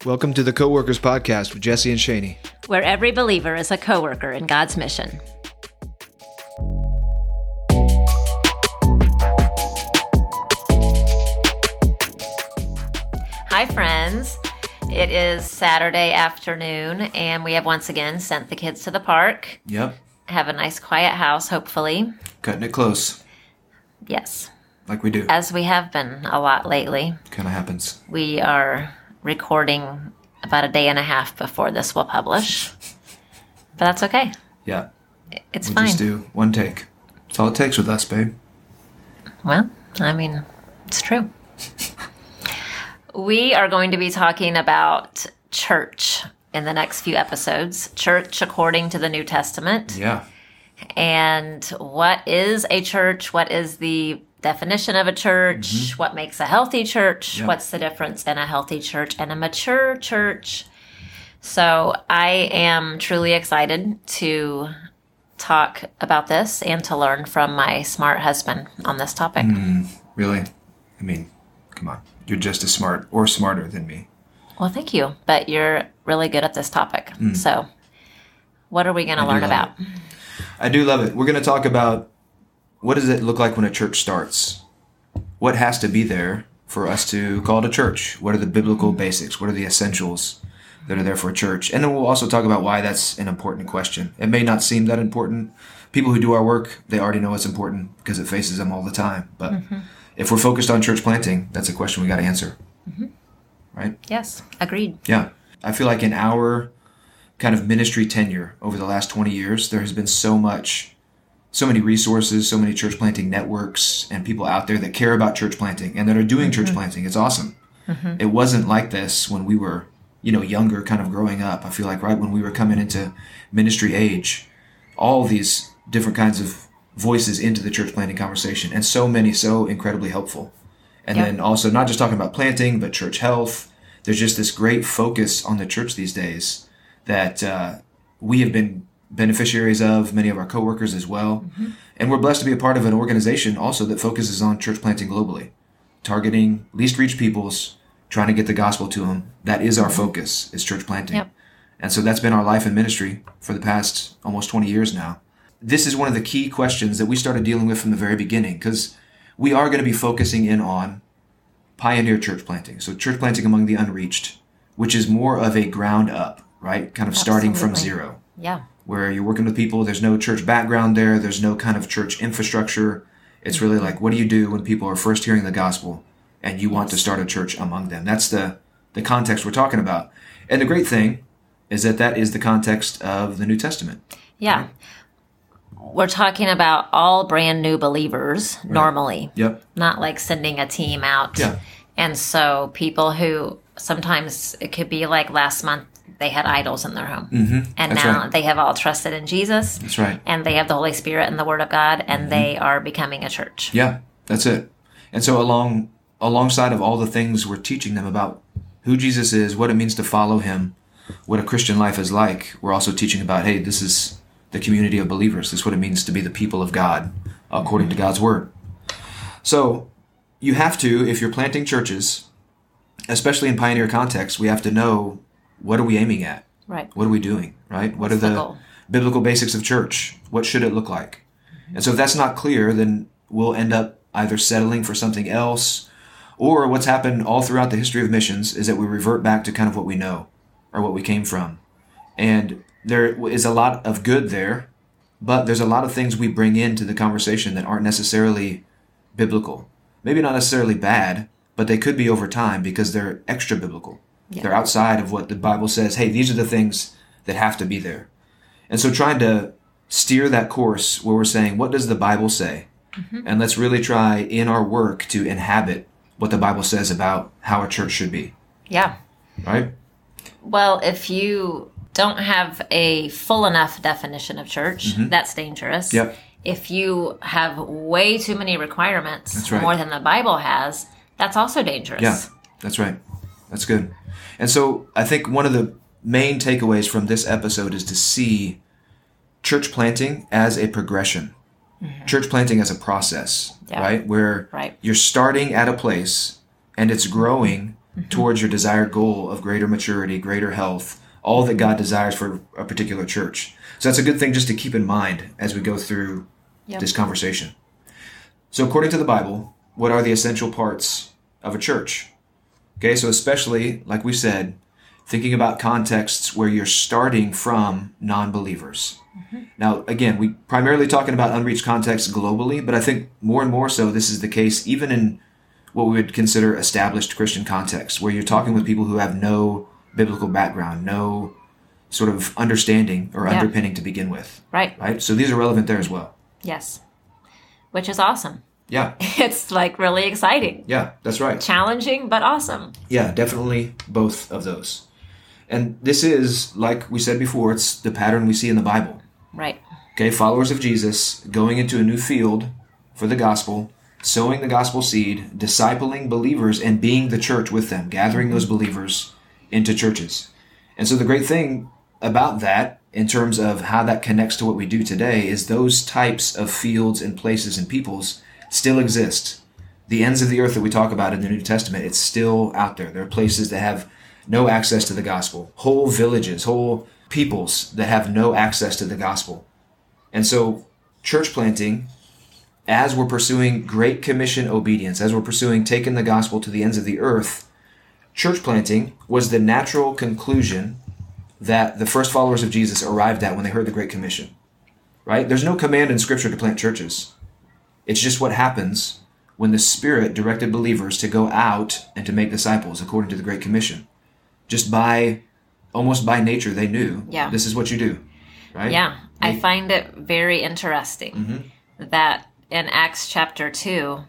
Welcome to the Co-Workers Podcast with Jesse and Shani, where every believer is a co-worker in God's mission. Hi, friends. It is Saturday afternoon, and we have once again sent the kids to the park. Yep. Have a nice, quiet house, hopefully. Cutting it close. Yes. Like we do. As we have been a lot lately. Kind of happens. We are recording about a day and a half before this will publish. But that's okay. Yeah. It's we fine. We just do one take. That's all it takes with us, babe. Well, I mean, it's true. We are going to be talking about church in the next few episodes. Church according to the New Testament. Yeah. And what is a church? What is the definition of a church? Mm-hmm. What makes a healthy church? Yep. What's the difference in a healthy church and a mature church? So I am truly excited to talk about this and to learn from my smart husband on this topic. Really? I mean, come on. You're just as smart or smarter than me. Well, thank you. But you're really good at this topic. So what are we going to learn about? I do love it. We're going to talk about what does it look like when a church starts? What has to be there for us to call it a church? What are the biblical basics? What are the essentials that are there for a church? And then we'll also talk about why that's an important question. It may not seem that important. People who do our work, they already know it's important because it faces them all the time. But if we're focused on church planting, that's a question we got to answer. Right? Yes, agreed. Yeah. I feel like in our kind of ministry tenure over the last 20 years, there has been so many resources, so many church planting networks and people out there that care about church planting and that are doing church planting. It's awesome. It wasn't like this when we were, younger, kind of growing up. I feel like right when we were coming into ministry age, all these different kinds of voices into the church planting conversation, and so many so incredibly helpful. And then also not just talking about planting, but church health. There's just this great focus on the church these days that we have been beneficiaries of, many of our coworkers as well. And we're blessed to be a part of an organization also that focuses on church planting globally, targeting least reached peoples, trying to get the gospel to them. That is our focus, is church planting. Yep. And so that's been our life and ministry for the past almost 20 years now. This is one of the key questions that we started dealing with from the very beginning, because we are going to be focusing in on pioneer church planting. So church planting among the unreached, which is more of a ground up, right? Kind of starting from zero. Yeah. Where you're working with people, there's no church background there, there's no kind of church infrastructure. It's really like, what do you do when people are first hearing the gospel and you want to start a church among them? That's the context we're talking about. And the great thing is that is the context of the New Testament. Yeah. Right? We're talking about all brand new believers normally. Yep. Not like sending a team out. Yeah. And so people who sometimes it could be like last month they had idols in their home. And That's now right. they have all trusted in Jesus. That's right. And they have the Holy Spirit and the Word of God, and they are becoming a church. Yeah, that's it. And so alongside of all the things we're teaching them about who Jesus is, what it means to follow him, what a Christian life is like, we're also teaching about, hey, this is the community of believers. This is what it means to be the people of God, according to God's Word. So you have to, if you're planting churches, especially in pioneer context, we have to know, what are we aiming at? Right. What are we doing? Right? What What's are the the goal? biblical basics of church? What should it look like? And so if that's not clear, then we'll end up either settling for something else, or what's happened all throughout the history of missions is that we revert back to kind of what we know or what we came from. And there is a lot of good there, but there's a lot of things we bring into the conversation that aren't necessarily biblical. Maybe not necessarily bad, but they could be over time because they're extra biblical. Yeah. They're outside of what the Bible says. Hey, these are the things that have to be there. And so trying to steer that course where we're saying, what does the Bible say? And let's really try in our work to inhabit what the Bible says about how a church should be. Yeah. Right? Well, if you don't have a full enough definition of church, that's dangerous. Yep. If you have way too many requirements, That's right. more than the Bible has, that's also dangerous. Yeah, that's right. That's good. And so I think one of the main takeaways from this episode is to see church planting as a progression. Church planting as a process, right? Where you're starting at a place and it's growing towards your desired goal of greater maturity, greater health, all that God desires for a particular church. So that's a good thing just to keep in mind as we go through this conversation. So according to the Bible, what are the essential parts of a church? Okay, so especially, like we said, thinking about contexts where you're starting from non-believers. Now, again, we primarily talking about unreached contexts globally, but I think more and more so this is the case even in what we would consider established Christian contexts, where you're talking with people who have no biblical background, no sort of understanding or underpinning to begin with. Right? So these are relevant there as well. Yes. Which is awesome. Yeah. It's like really exciting. Yeah, that's right. Challenging, but awesome. Yeah, definitely both of those. And this is, like we said before, it's the pattern we see in the Bible. Right. Okay, followers of Jesus going into a new field for the gospel, sowing the gospel seed, discipling believers, and being the church with them, gathering those believers into churches. And so the great thing about that, in terms of how that connects to what we do today, is those types of fields and places and peoples still exist. The ends of the earth that we talk about in the New Testament, it's still out there. There are places that have no access to the gospel. Whole villages, whole peoples that have no access to the gospel. And so church planting, as we're pursuing Great Commission obedience, as we're pursuing taking the gospel to the ends of the earth, church planting was the natural conclusion that the first followers of Jesus arrived at when they heard the Great Commission. Right? There's no command in Scripture to plant churches. It's just what happens when the Spirit directed believers to go out and to make disciples according to the Great Commission. Just almost by nature, they knew this is what you do, right? Yeah, I find it very interesting that in Acts chapter 2,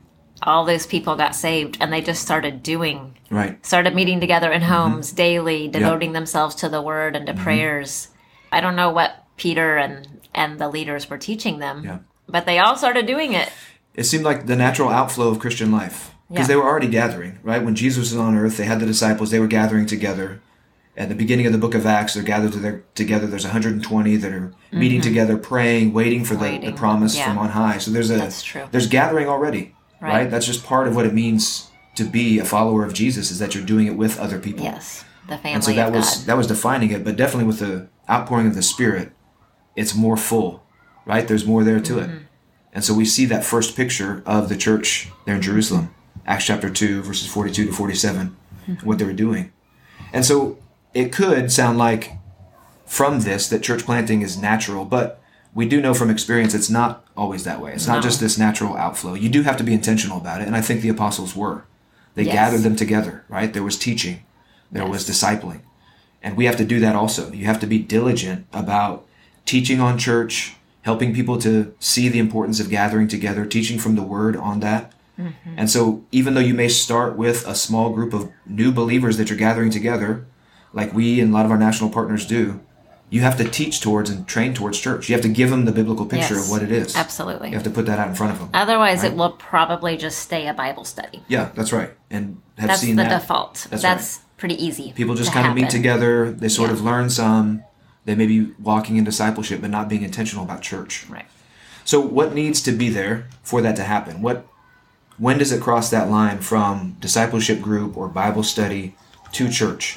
all those people got saved and they just started doing, started meeting together in homes daily, devoting themselves to the word and to prayers. I don't know what Peter and the leaders were teaching them, but they all started doing it. It seemed like the natural outflow of Christian life. Because they were already gathering, right? When Jesus was on earth, they had the disciples, they were gathering together. At the beginning of the book of Acts, they're gathered together. There's 120 that are meeting together, praying, waiting for the promise from on high. So there's gathering already, right? That's just part of what it means to be a follower of Jesus, is that you're doing it with other people. Yes, the family and so that of was God. That was defining it, but definitely with the outpouring of the Spirit, it's more full, right? There's more there to it. And so we see that first picture of the church there in Jerusalem. Acts chapter 2, verses 42 to 47, what they were doing. And so it could sound like from this that church planting is natural, but we do know from experience it's not always that way. It's not just this natural outflow. You do have to be intentional about it, and I think the apostles were. They gathered them together, right? There was teaching. There was discipling. And we have to do that also. You have to be diligent about teaching on church, helping people to see the importance of gathering together, teaching from the word on that. And so even though you may start with a small group of new believers that you're gathering together, like we and a lot of our national partners do, you have to teach towards and train towards church. You have to give them the biblical picture of what it is. Absolutely. You have to put that out in front of them. Otherwise, it will probably just stay a Bible study. Yeah, that's right. And that's the default. That's pretty easy. People just kind of meet together. They sort of learn some. They may be walking in discipleship, but not being intentional about church. Right. So what needs to be there for that to happen? When does it cross that line from discipleship group or Bible study to church?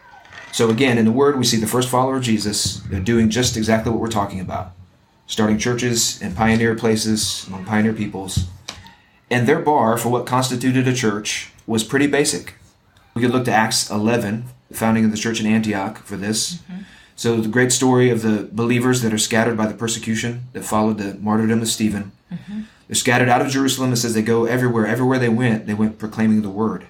So again, in the Word, we see the first follower of Jesus. They're doing just exactly what we're talking about. Starting churches in pioneer places, among pioneer peoples. And their bar for what constituted a church was pretty basic. We could look to Acts 11, the founding of the church in Antioch, for this. So the great story of the believers that are scattered by the persecution that followed the martyrdom of Stephen. They're scattered out of Jerusalem. It says they go everywhere. Everywhere they went proclaiming the word.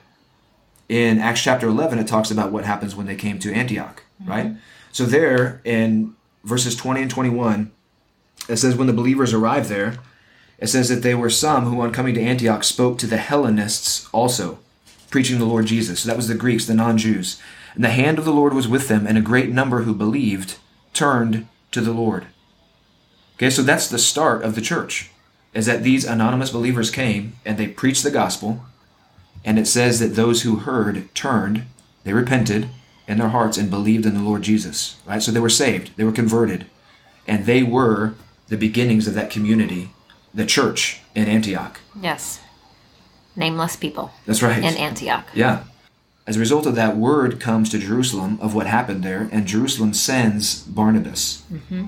In Acts chapter 11, it talks about what happens when they came to Antioch, right? So there, in verses 20 and 21, it says when the believers arrived there, it says that there were some who, on coming to Antioch, spoke to the Hellenists also, preaching the Lord Jesus. So that was the Greeks, the non-Jews. And the hand of the Lord was with them, and a great number who believed turned to the Lord. Okay, so that's the start of the church, is that these anonymous believers came and they preached the gospel, and it says that those who heard turned, they repented in their hearts and believed in the Lord Jesus, right? So they were saved, they were converted, and they were the beginnings of that community, the church in Antioch. Yes. Nameless people. That's right. In Antioch. Yeah. as a result of that, word comes to Jerusalem of what happened there, and Jerusalem sends Barnabas.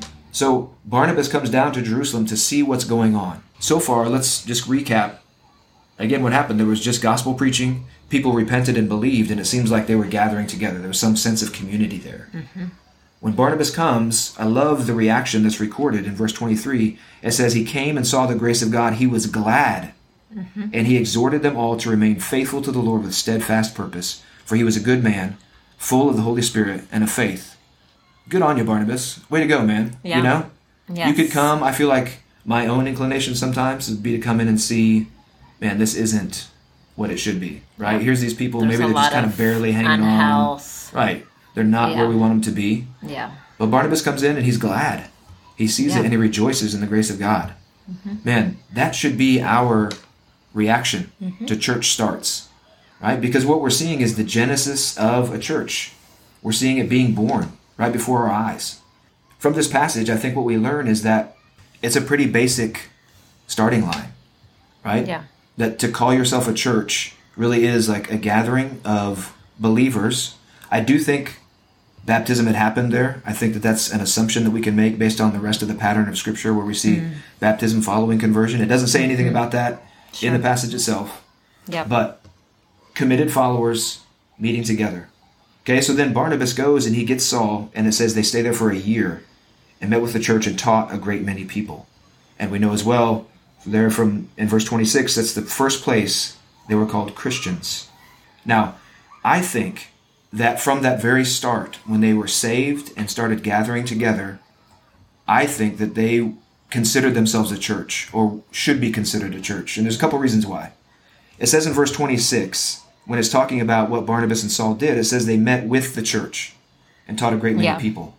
So Barnabas comes down to Jerusalem to see what's going on. So far, let's just recap. Again, what happened, there was just gospel preaching. People repented and believed, and it seems like they were gathering together. There was some sense of community there. When Barnabas comes, I love the reaction that's recorded in verse 23. It says, he came and saw the grace of God. He was glad, and he exhorted them all to remain faithful to the Lord with steadfast purpose. For he was a good man, full of the Holy Spirit and of faith. Good on you, Barnabas. Way to go, man. Yeah. You know? Yes. You could come. I feel like my own inclination sometimes would be to come in and see, man, this isn't what it should be, right? Yeah. Here's these people, There's maybe they're just kind of barely hanging unhealth. on. Right. They're not where we want them to be. Yeah. But Barnabas comes in and he's glad. He sees it and he rejoices in the grace of God. Man, that should be our reaction to church starts, right? Because what we're seeing is the genesis of a church. We're seeing it being born right before our eyes. From this passage, I think what we learn is that it's a pretty basic starting line, right? Yeah. That to call yourself a church really is like a gathering of believers. I do think baptism had happened there. I think that that's an assumption that we can make based on the rest of the pattern of Scripture where we see baptism following conversion. It doesn't say anything about that in the passage itself. Yeah. But committed followers meeting together. Okay, so then Barnabas goes and he gets Saul, and it says they stay there for a year and met with the church and taught a great many people. And we know as well, there from in verse 26, that's the first place they were called Christians. Now, I think that from that very start, when they were saved and started gathering together, I think that they considered themselves a church, or should be considered a church. And there's a couple reasons why. It says in verse 26, when it's talking about what Barnabas and Saul did, it says they met with the church and taught a great many people.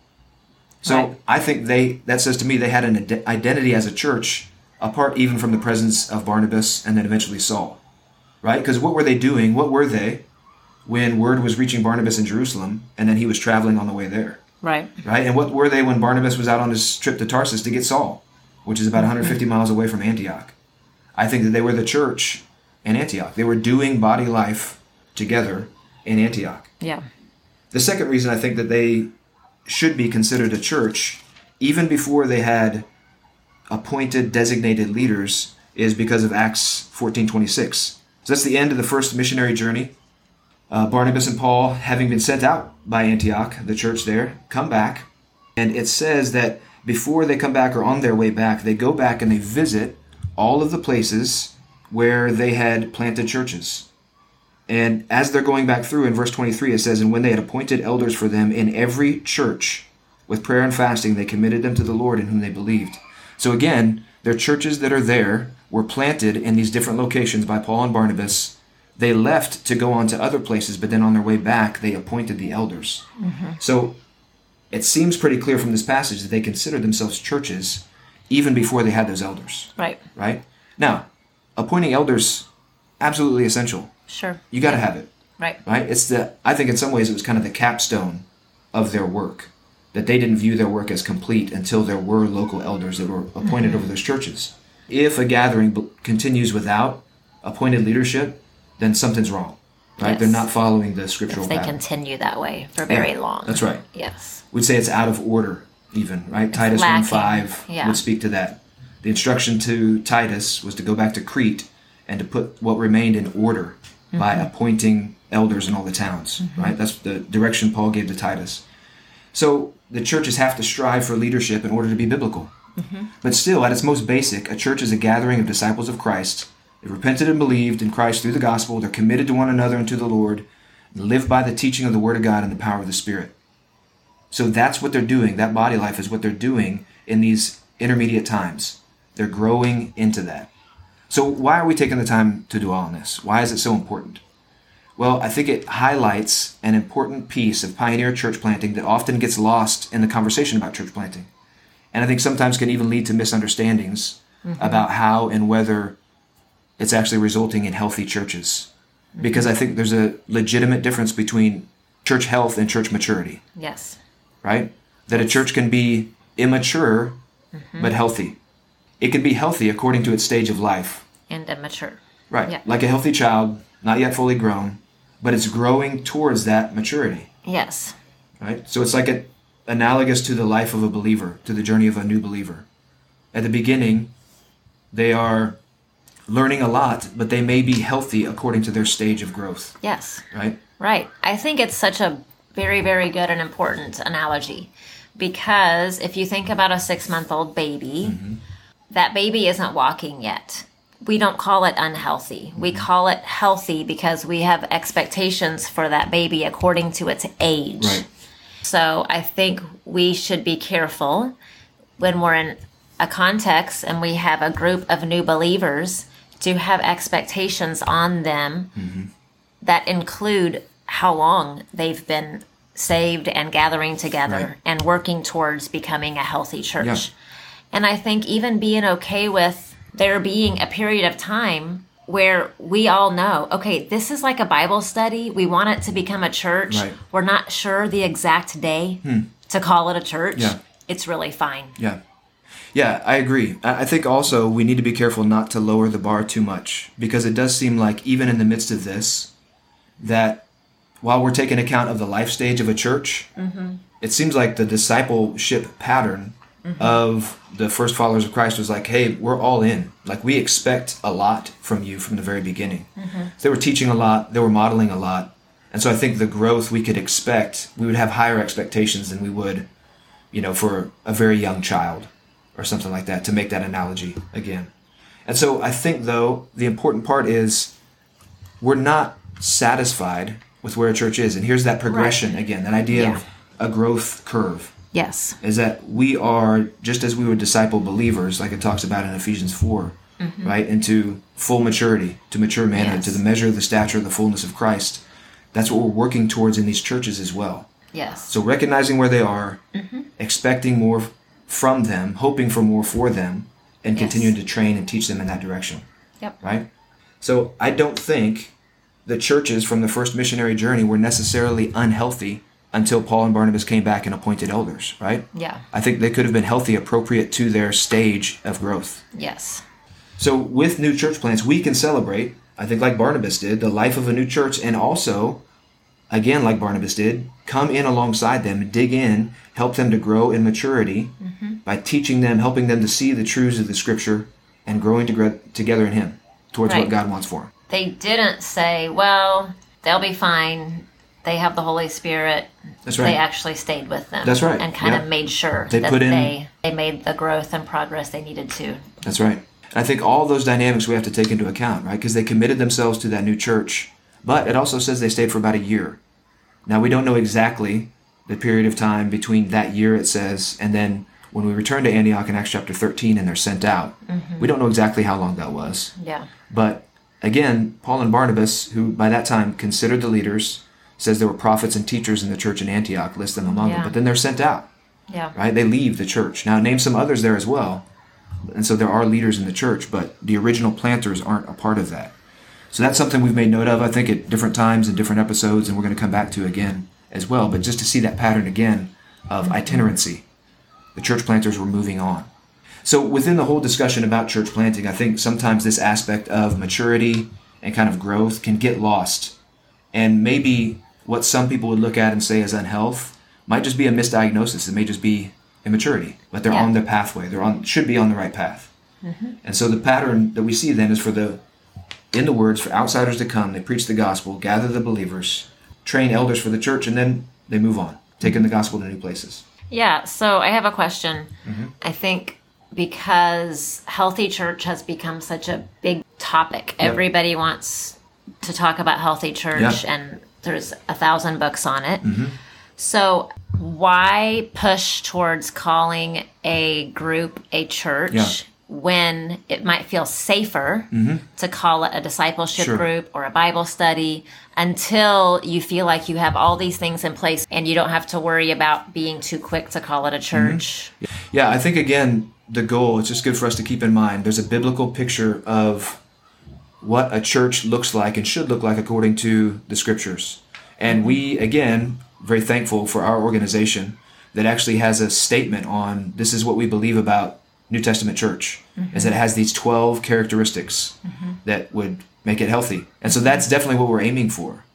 So I think that says to me they had an identity as a church apart even from the presence of Barnabas and then eventually Saul, right? Because what were they doing? What were they when word was reaching Barnabas in Jerusalem and then he was traveling on the way there? Right. Right? And what were they when Barnabas was out on his trip to Tarsus to get Saul, which is about 150 miles away from Antioch? I think that they were the church in Antioch. They were doing body life together in Antioch. Yeah. The second reason I think that they should be considered a church, even before they had appointed designated leaders, is because of Acts 14:26. So that's the end of the first missionary journey. Barnabas and Paul, having been sent out by Antioch, the church there, come back. And it says that before they come back or on their way back, they go back and they visit all of the places where they had planted churches. And as they're going back through in verse 23, it says, and when they had appointed elders for them in every church, with prayer and fasting, they committed them to the Lord in whom they believed. So again, their churches that are there were planted in these different locations by Paul and Barnabas. They left to go on to other places, but then on their way back, they appointed the elders. So it seems pretty clear from this passage that they considered themselves churches even before they had those elders. Right. Right? Now, appointing elders, absolutely essential. Sure. You got to have it. Right. Right? I think in some ways it was kind of the capstone of their work, that they didn't view their work as complete until there were local elders that were appointed over those churches. If a gathering continues without appointed leadership, then something's wrong. Right? Yes. They're not following the scriptural If they pattern. continue that way for very long. That's right. Yes. We'd say it's out of order even, right? Titus lacking. 1:5 would speak to that. The instruction to Titus was to go back to Crete and to put what remained in order by appointing elders in all the towns, right? That's the direction Paul gave to Titus. So the churches have to strive for leadership in order to be biblical. But still, at its most basic, a church is a gathering of disciples of Christ. They've repented and believed in Christ through the gospel. They're committed to one another and to the Lord. They live by the teaching of the Word of God and the power of the Spirit. So that's what they're doing. That body life is what they're doing in these intermediate times. They're growing into that. So why are we taking the time to do all of this? Why is it so important? Well, I think it highlights an important piece of pioneer church planting that often gets lost in the conversation about church planting. And I think sometimes can even lead to misunderstandings about how and whether it's actually resulting in healthy churches. Because I think there's a legitimate difference between church health and church maturity. Yes. Right? That a church can be immature but healthy. It can be healthy according to its stage of life. And immature. Right. Yeah. Like a healthy child, not yet fully grown, but it's growing towards that maturity. Yes. Right? So it's like analogous to the life of a believer, to the journey of a new believer. At the beginning, they are learning a lot, but they may be healthy according to their stage of growth. Yes. Right? Right. I think it's such a very, very good and important analogy, because if you think about a 6-month-old baby, that baby isn't walking yet. We don't call it unhealthy. We call it healthy because we have expectations for that baby according to its age. Right. So I think we should be careful when we're in a context and we have a group of new believers to have expectations on them that include how long they've been saved and gathering together and working towards becoming a healthy church. Yeah. And I think even being okay with there being a period of time where we all know, okay, this is like a Bible study. We want it to become a church. Right. We're not sure the exact day to call it a church. Yeah. It's really fine. Yeah. Yeah, I agree. I think also we need to be careful not to lower the bar too much, because it does seem like even in the midst of this, that while we're taking account of the life stage of a church, it seems like the discipleship pattern of the first followers of Christ was like, hey, we're all in. Like, we expect a lot from you from the very beginning. They were teaching a lot. They were modeling a lot. And so I think the growth we could expect, we would have higher expectations than we would, for a very young child or something like that, to make that analogy again. And so I think, though, the important part is we're not satisfied with where a church is. And here's that progression again, that idea of a growth curve. Yes. Is that we are, just as we would disciple believers, like it talks about in Ephesians 4, right, into full maturity, to mature manhood, to the measure of the stature of the fullness of Christ. That's what we're working towards in these churches as well. Yes. So recognizing where they are, expecting more from them, hoping for more for them, and continuing to train and teach them in that direction. Yep. Right? So I don't think the churches from the first missionary journey were necessarily unhealthy until Paul and Barnabas came back and appointed elders, right? Yeah. I think they could have been healthy, appropriate to their stage of growth. Yes. So with new church plants, we can celebrate, I think like Barnabas did, the life of a new church, and also, again, like Barnabas did, come in alongside them, dig in, help them to grow in maturity by teaching them, helping them to see the truths of the Scripture, and growing together in Him towards what God wants for them. They didn't say, well, they'll be fine. They have the Holy Spirit. That's right. They actually stayed with them. That's right. And kind of made sure they made the growth and progress they needed to. That's right. I think all those dynamics we have to take into account, right? Because they committed themselves to that new church. But it also says they stayed for about a year. Now, we don't know exactly the period of time between that year, it says, and then when we return to Antioch in Acts chapter 13 and they're sent out. We don't know exactly how long that was. Yeah. But again, Paul and Barnabas, who by that time considered the leaders, says there were prophets and teachers in the church in Antioch, list them among them, but then they're sent out. Yeah. Right? They leave the church. Now, name some others there as well. And so there are leaders in the church, but the original planters aren't a part of that. So that's something we've made note of, I think, at different times and different episodes, and we're going to come back to again as well. But just to see that pattern again of itinerancy. The church planters were moving on. So within the whole discussion about church planting, I think sometimes this aspect of maturity and kind of growth can get lost. And maybe what some people would look at and say as unhealth might just be a misdiagnosis. It may just be immaturity, but they're on their pathway. Should be on the right path. And so the pattern that we see then is in the words, for outsiders to come, they preach the gospel, gather the believers, train elders for the church, and then they move on, taking the gospel to new places. Yeah, so I have a question. I think because healthy church has become such a big topic, everybody wants to talk about healthy church, and there's 1,000 books on it. So why push towards calling a group a church when it might feel safer to call it a discipleship group or a Bible study until you feel like you have all these things in place and you don't have to worry about being too quick to call it a church? Yeah, I think, again, the goal, it's just good for us to keep in mind, there's a biblical picture of what a church looks like and should look like according to the Scriptures. And we, again, very thankful for our organization that actually has a statement on this is what we believe about New Testament church, is that it has these 12 characteristics that would make it healthy. And so that's definitely what we're aiming for.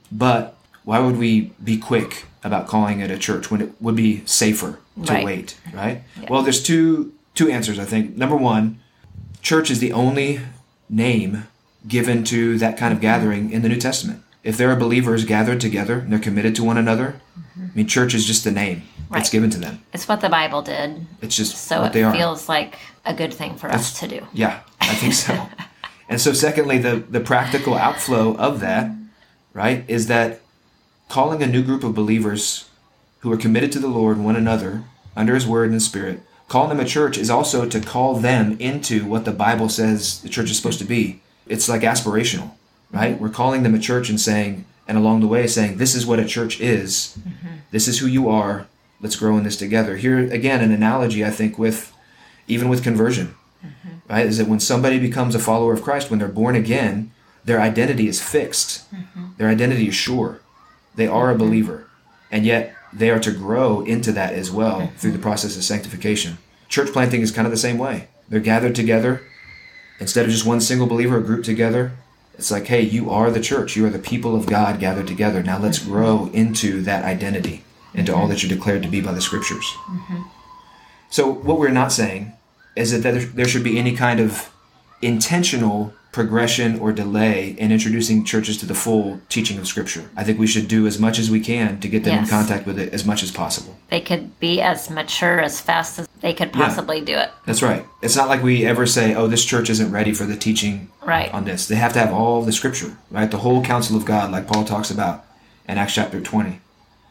But why would we be quick about calling it a church when it would be safer to wait, right? Yeah. Well, there's two answers, I think. Number one, church is the only name given to that kind of gathering in the New Testament. If there are believers gathered together and they're committed to one another, I mean, church is just the name that's given to them. It's what the Bible did. It's just so what they are. So it feels like a good thing for us to do. Yeah, I think so. And so secondly, the practical outflow of that, right, is that calling a new group of believers who are committed to the Lord and one another under his word and his spirit, calling them a church is also to call them into what the Bible says the church is supposed to be. It's like aspirational, right? We're calling them a church and saying, and along the way saying, this is what a church is. This is who you are. Let's grow in this together. Here, again, an analogy, I think, even with conversion, right? Is that when somebody becomes a follower of Christ, when they're born again, their identity is fixed. Their identity is sure. They are a believer. And yet they are to grow into that as well through the process of sanctification. Church planting is kind of the same way. They're gathered together. Instead of just one single believer or group together, it's like, hey, you are the church. You are the people of God gathered together. Now let's grow into that identity, into all that you're declared to be by the scriptures. So what we're not saying is that there should be any kind of intentional progression or delay in introducing churches to the full teaching of Scripture. I think we should do as much as we can to get them in contact with it as much as possible. They could be as mature as fast as they could possibly do it. That's right. It's not like we ever say, oh, this church isn't ready for the teaching on this. They have to have all the Scripture, right? The whole counsel of God, like Paul talks about in Acts chapter 20.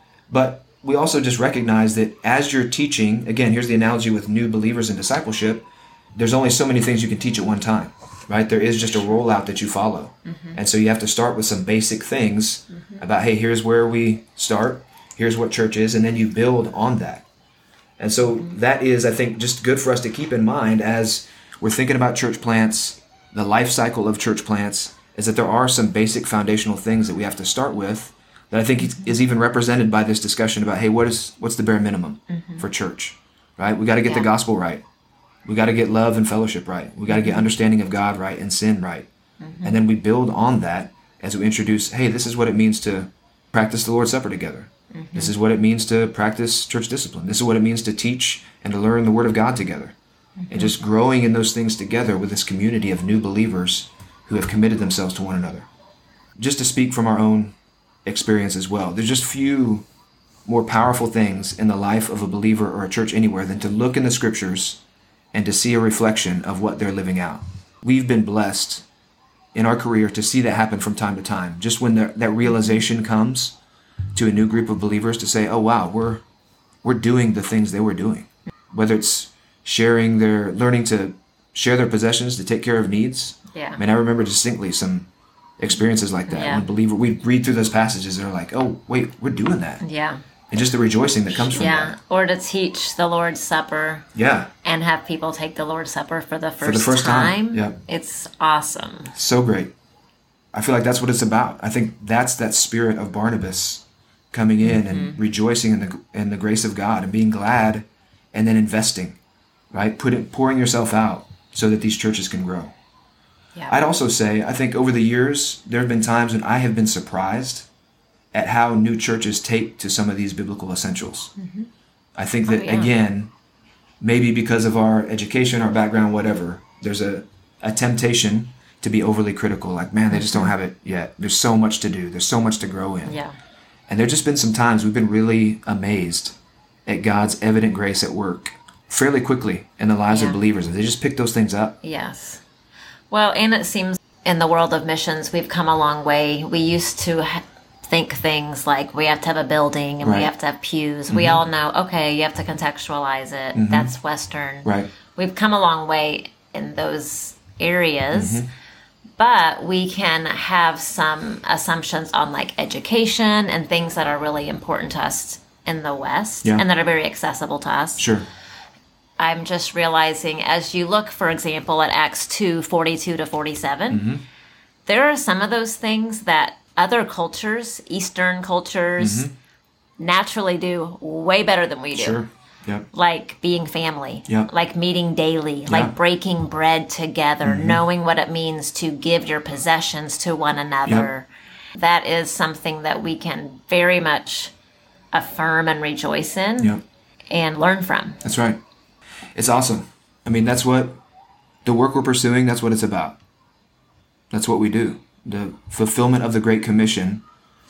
But we also just recognize that as you're teaching, again, here's the analogy with new believers in discipleship, there's only so many things you can teach at one time. Right? There is just a rollout that you follow. And so you have to start with some basic things about, hey, here's where we start, here's what church is, and then you build on that. And so that is, I think, just good for us to keep in mind as we're thinking about church plants, the life cycle of church plants, is that there are some basic foundational things that we have to start with that I think is even represented by this discussion about, hey, what's the bare minimum for church, right? We got to get the gospel right. We got to get love and fellowship right. We got to get understanding of God right and sin right. And then we build on that as we introduce, hey, this is what it means to practice the Lord's Supper together. This is what it means to practice church discipline. This is what it means to teach and to learn the Word of God together. And just growing in those things together with this community of new believers who have committed themselves to one another. Just to speak from our own experience as well, there's just few more powerful things in the life of a believer or a church anywhere than to look in the Scriptures and to see a reflection of what they're living out. We've been blessed in our career to see that happen from time to time. Just when that realization comes to a new group of believers to say, oh, wow, we're doing the things they were doing. Whether it's learning to share their possessions, to take care of needs. Yeah. I mean, I remember distinctly some experiences like that. When we read through those passages, they're like, oh, wait, we're doing that. Yeah. And just the rejoicing that comes from that. Or to teach the Lord's Supper. Yeah. And have people take the Lord's Supper for the first time. Yeah. It's awesome. So great. I feel like that's what it's about. I think that's that spirit of Barnabas coming in and rejoicing in the grace of God and being glad and then investing, right? Pouring yourself out so that these churches can grow. Yeah. I'd also say, I think over the years, there have been times when I have been surprised at how new churches take to some of these biblical essentials. I think that, again, maybe because of our education, our background, whatever, there's a temptation to be overly critical. Like, man, they just don't have it yet. There's so much to do. There's so much to grow in. Yeah. And there's just been some times we've been really amazed at God's evident grace at work fairly quickly in the lives of believers. And they just pick those things up. Yes. Well, and it seems in the world of missions, we've come a long way. We used to think things like we have to have a building and we have to have pews. We all know, okay, you have to contextualize it. That's Western. Right. We've come a long way in those areas, but we can have some assumptions on like education and things that are really important to us in the West and that are very accessible to us. Sure. I'm just realizing as you look, for example, at Acts 2:42 to 47, there are some of those things that other cultures, Eastern cultures, naturally do way better than we do. Sure. Yep. Like being family, like meeting daily, like breaking bread together, knowing what it means to give your possessions to one another. that is something that we can very much affirm and rejoice in Yep. and learn from. That's right. It's awesome. I mean, that's what the work we're pursuing, that's what it's about. That's what we do. The fulfillment of the Great Commission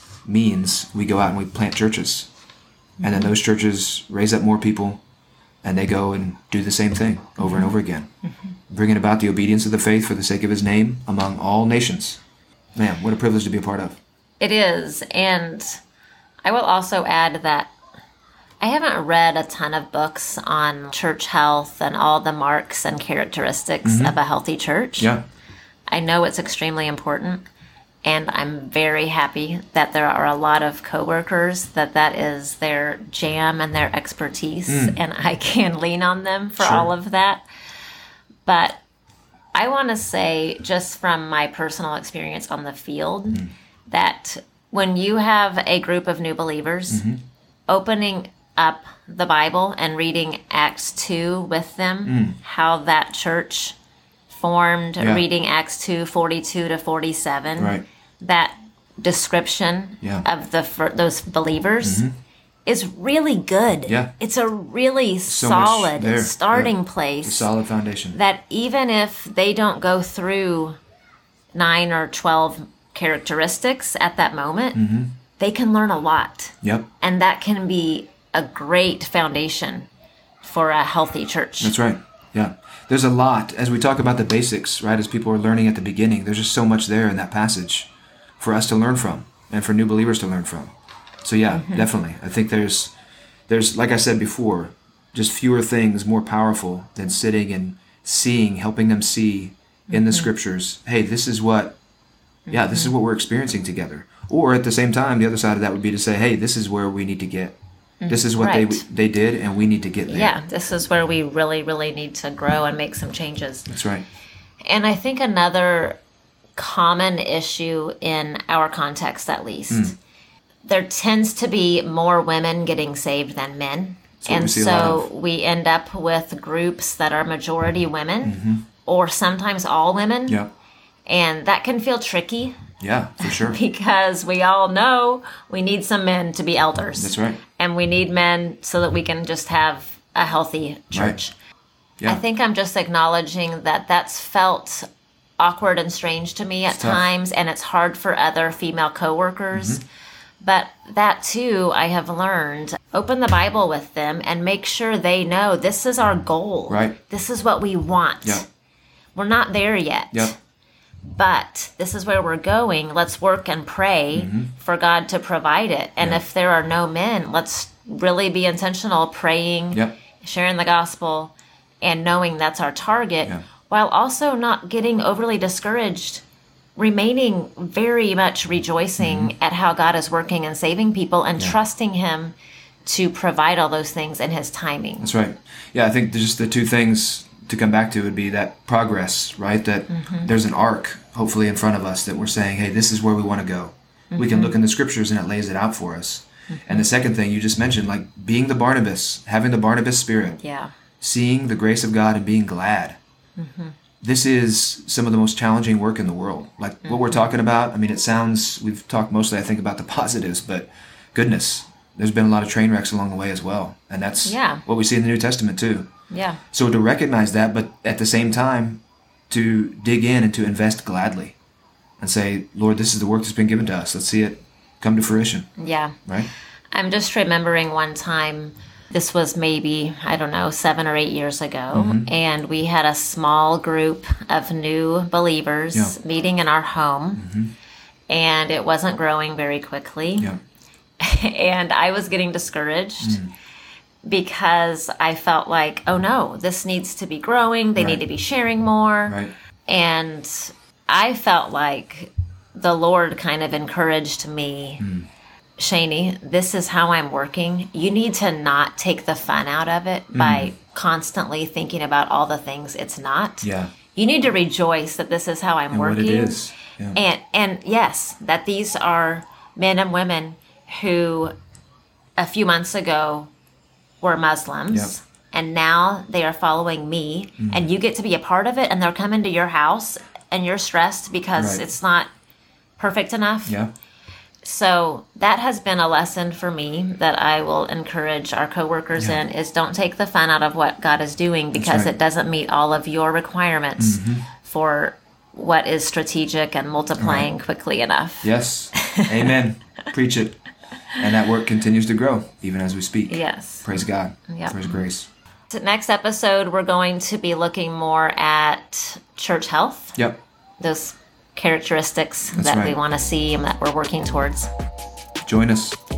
means we go out and we plant churches. And then those churches raise up more people, and they go and do the same thing over and over again, bringing about the obedience of the faith for the sake of his name among all nations. Man, what a privilege to be a part of. It is. And I will also add that I haven't read a ton of books on church health and all the marks and characteristics of a healthy church. Yeah. I know it's extremely important, and I'm very happy that there are a lot of coworkers that is their jam and their expertise, and I can lean on them for all of that. But I want to say, just from my personal experience on the field, that when you have a group of new believers, opening up the Bible and reading Acts 2 with them, how that church formed, reading Acts 2:42 to 47, Right. that description of those believers is really good. Yeah. It's a really much solid there. starting It's a place solid foundation. that even if they don't go through 9 or 12 characteristics at that moment, they can learn a lot. Yep. And that can be a great foundation for a healthy church. That's right. Yeah. There's a lot, as we talk about the basics, right, as people are learning at the beginning, there's just so much there in that passage for us to learn from and for new believers to learn from. So yeah, definitely. I think there's, like I said before, just fewer things more powerful than sitting and seeing, helping them see in the scriptures, hey, this is what we're experiencing together. Or at the same time, the other side of that would be to say, hey, this is where we need to get. This is what Right. they did, and we need to get there. Yeah, this is where we really, really need to grow and make some changes. That's right. And I think another common issue in our context, at least, there tends to be more women getting saved than men. what we And see a lot so of. we end up with groups that are majority women or sometimes all women. Yeah. And that can feel tricky Yeah, for sure. because we all know we need some men to be elders. That's right. And we need men so that we can just have a healthy church. Yeah. I think I'm just acknowledging that that's felt awkward and strange to me at It's tough. times, and it's hard for other female coworkers. But that too, I have learned. Open the Bible with them and make sure they know this is our goal. Right. This is what we want. Yeah. We're not there yet. Yep. But this is where we're going. Let's work and pray for God to provide it. And if there are no men, let's really be intentional praying, Yep. sharing the gospel, and knowing that's our target, Yeah. while also not getting overly discouraged, remaining very much rejoicing at how God is working and saving people and trusting Him to provide all those things in His timing. That's right. Yeah, I think just the two things to come back to would be that progress, right? That there's an arc, hopefully, in front of us that we're saying, hey, this is where we want to go. We can look in the scriptures and it lays it out for us. And the second thing you just mentioned, like being the Barnabas, having the Barnabas spirit, Yeah. seeing the grace of God and being glad. This is some of the most challenging work in the world. Like what we're talking about, I mean, it sounds, we've talked mostly, I think, about the positives, but goodness, there's been a lot of train wrecks along the way as well. And that's what we see in the New Testament too. Yeah. So to recognize that, but at the same time, to dig in and to invest gladly and say, Lord, this is the work that's been given to us. Let's see it come to fruition, Yeah. right? I'm just remembering one time, this was maybe, 7 or 8 years ago, and we had a small group of new believers meeting in our home, and it wasn't growing very quickly. Yeah. And I was getting discouraged because I felt like, oh no, this needs to be growing. They need to be sharing more. Right. And I felt like the Lord kind of encouraged me, Shani, this is how I'm working. You need to not take the fun out of it by constantly thinking about all the things it's not. Yeah. You need to rejoice that this is how I'm And working. what it is. Yeah. And yes, that these are men and women who a few months ago were Muslims. And now they are following me, and you get to be a part of it, and they're coming to your house, and you're stressed because Right. it's not perfect enough. Yeah. So that has been a lesson for me that I will encourage our coworkers in, is don't take the fun out of what God is doing because it doesn't meet all of your requirements for what is strategic and multiplying quickly enough. Yes. Amen. Preach it. And that work continues to grow even as we speak. Yes. Praise God Yep. for His grace. So next episode, we're going to be looking more at church health. Yep. Those characteristics That's that right. we want to see and that we're working towards. Join us.